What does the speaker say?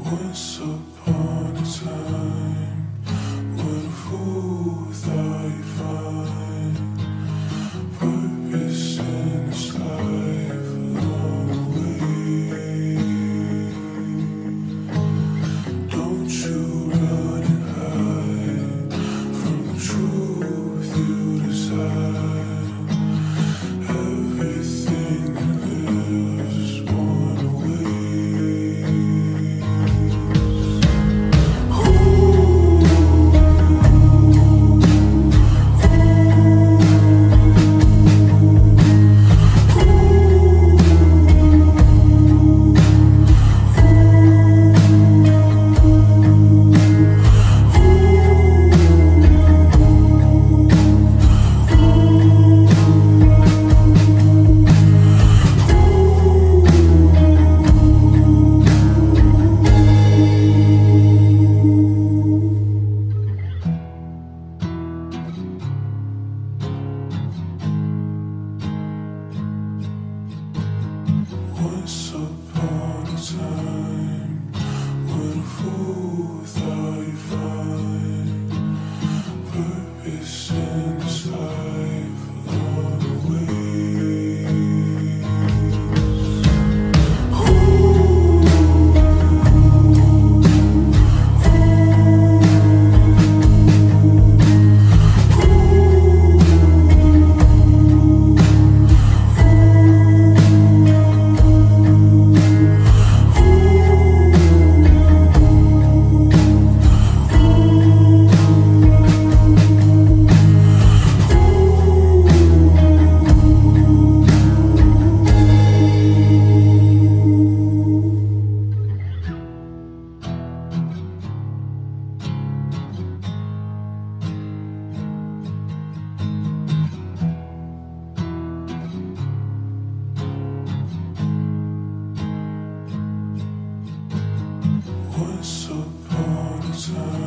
Once upon a time, what a fool thought he'd find purpose in his life along the way. Don't you run and hide from the truth you desire. Everything that lives one away. Once upon a time, what a fool thought he'd find purpose in his life along the way. Once upon a time.